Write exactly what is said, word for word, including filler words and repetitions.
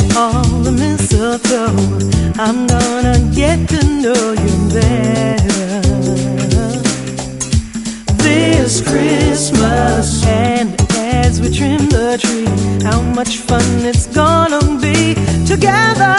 all the mistletoe. I'm gonna get to know you better this Christmas. And as we trim the tree, how much fun it's gonna be together.